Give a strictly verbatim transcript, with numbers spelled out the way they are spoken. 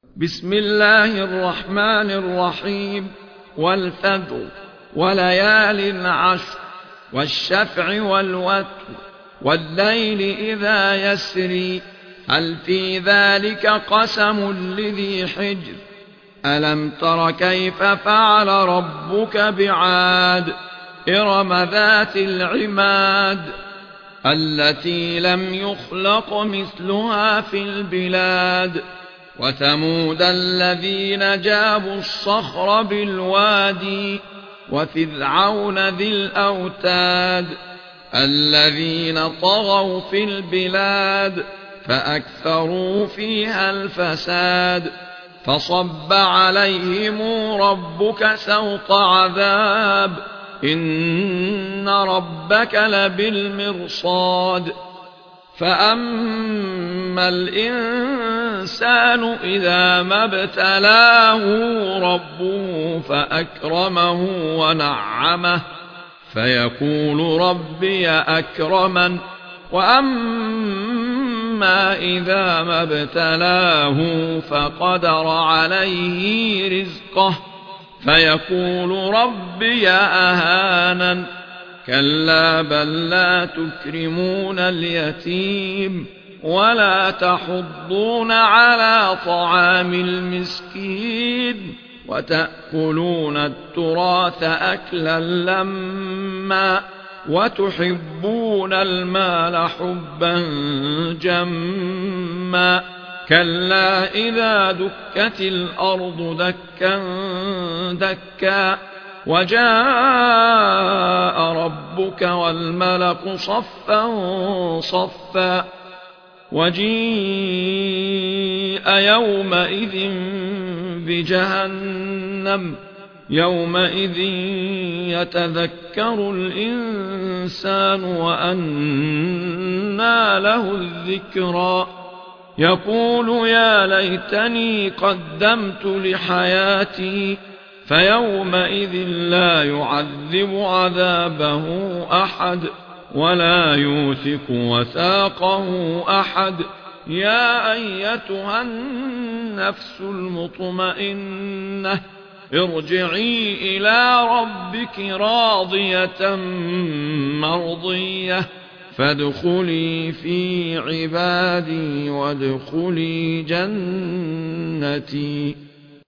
بسم الله الرحمن الرحيم. والفجر وليال عشر والشفع والوتر والليل إذا يسري هل في ذلك قسم لذي حجر ألم تر كيف فعل ربك بعاد إرم ذات العماد التي لم يخلق مثلها في البلاد وثمود الذين جابوا الصخر بالوادي وفرعون ذي الأوتاد الذين طغوا في البلاد فأكثروا فيها الفساد فصب عليهم ربك سوط عذاب إن ربك لبالمرصاد فأما الإنسان إذا ما ابتلاه ربه فأكرمه ونعمه فيقول ربي أكرمن وأما إذا ما ابتلاه فقدر عليه رزقه فيقول ربي أهانن كلا بل لا تكرمون اليتيم ولا تحضون على طعام المسكين وتأكلون التراث أكلا لما وتحبون المال حبا جما كلا إذا دكت الأرض دكا دكا وجاء ربك والملك صفا صفا وجيء يومئذ بجهنم يومئذ يتذكر الإنسان وأنى له الذكرى يقول يا ليتني قدمت لحياتي فيومئذ لا يعذب عذابه أحد ولا يوثق وثاقه أحد يا أيتها النفس المطمئنة ارجعي إلى ربك راضية مرضية فادخلي في عبادي وادخلي جنتي.